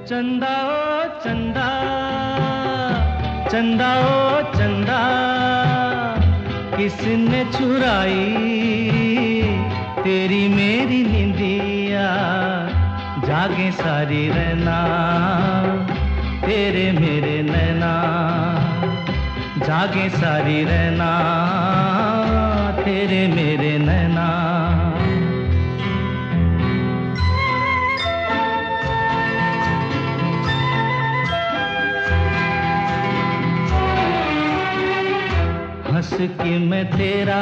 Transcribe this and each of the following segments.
चंदा ओ चंदा, चंदा ओ चंदा, किसने चुराई तेरी मेरी निंदिया। जागे सारी रहना तेरे मेरे नैना, जागे सारी रहना तेरे मेरे नैना। हंस के मैं तेरा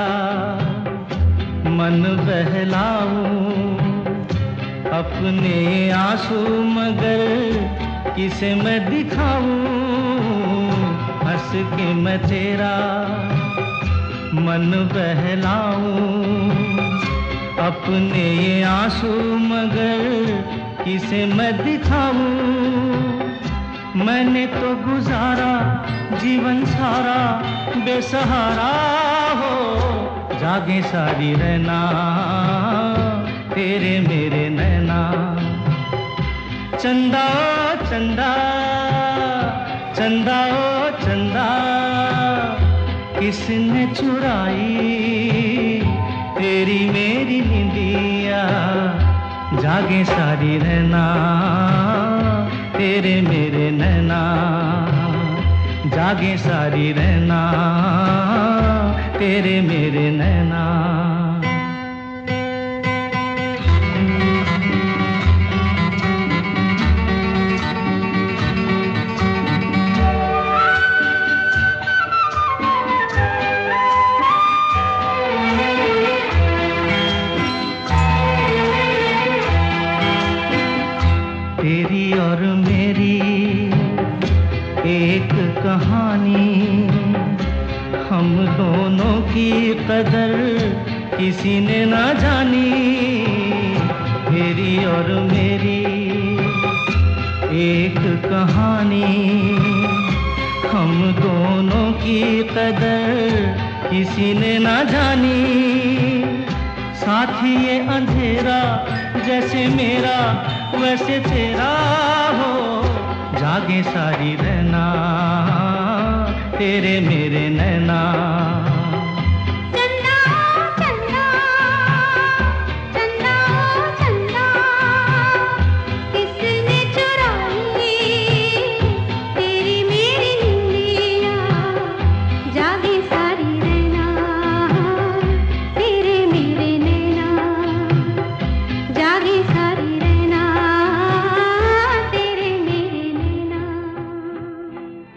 मन बहलाऊं, अपने आंसू मगर किसे मैं दिखाऊं। हंस के मैं तेरा मन बहलाऊं, अपने आंसू मगर किसे मैं दिखाऊं। मैंने तो गुजारा जीवन सारा बेसहारा हो। जागे सारी रहना तेरे मेरे नैना। चंदा ओ चंदा, चंदा ओ चंदा, किसने चुराई तेरी मेरी निंदिया। जागे सारी रहना तेरे मेरे नैना, जागे सारी रहना तेरे मेरे नैना। तेरी और मेरी एक कहानी, हम दोनों की कदर किसी ने ना जानी। तेरी और मेरी एक कहानी, हम दोनों की कदर किसी ने ना जानी। साथी ये अंधेरा जैसे मेरा वैसे तेरा हो। जागे सारी रहना तेरे मेरे नैना।